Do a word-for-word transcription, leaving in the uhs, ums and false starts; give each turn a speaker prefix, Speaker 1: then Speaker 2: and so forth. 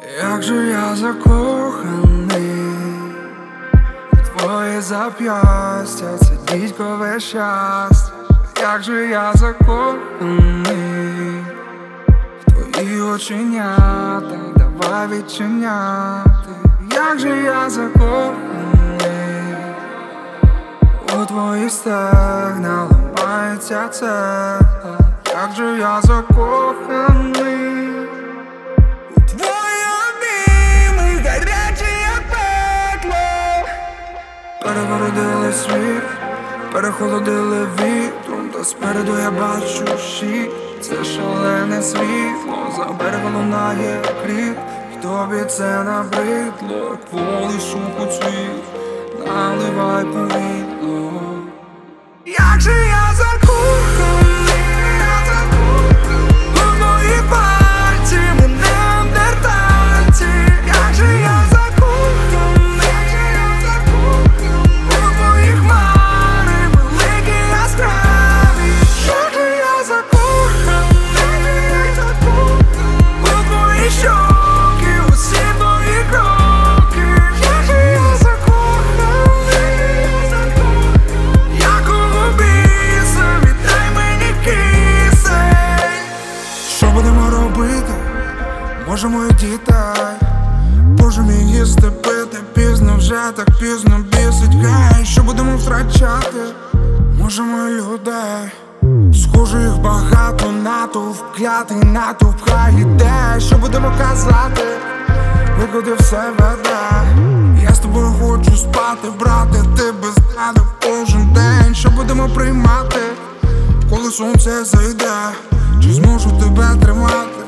Speaker 1: Як же я закоханий у твої зап'ястя, це дідькове щастя. Як же я закоханий в твої оченята, давай відчиняти. Як же я закоханий у твої стегна, ламається цегла. Як же я закоханий у твої обійми, гарячі як пекло. Перегородили світ, перехолодили вітром, та спереду я бачу щит. Це шалене світло, за берегом лунає крик. І тобі це набридло, кволий шукуть світ, наливай повідло. Як же я закоханий у твої пальці, ми неандертальці. Як же я закоханий у твої хмари, великі яскраві. Як же я закоханий у твої щоки, усі твої кроки. Як же я закоханий, якого біса, віддай мені кисень. Що будемо робити? Можемо і дітей. Можемо їсти, пити, пізно вже так пізно бісить. Гей, що будемо втрачати? Можемо і людей. Схоже, їх багато, натовп клятий, натовп хай іде. Що будемо казати? Викуди все веде. Я з тобою хочу спати, брате, ти без мене кожен день. Що будемо приймати, коли сонце зайде? Чи зможу тебе тримати?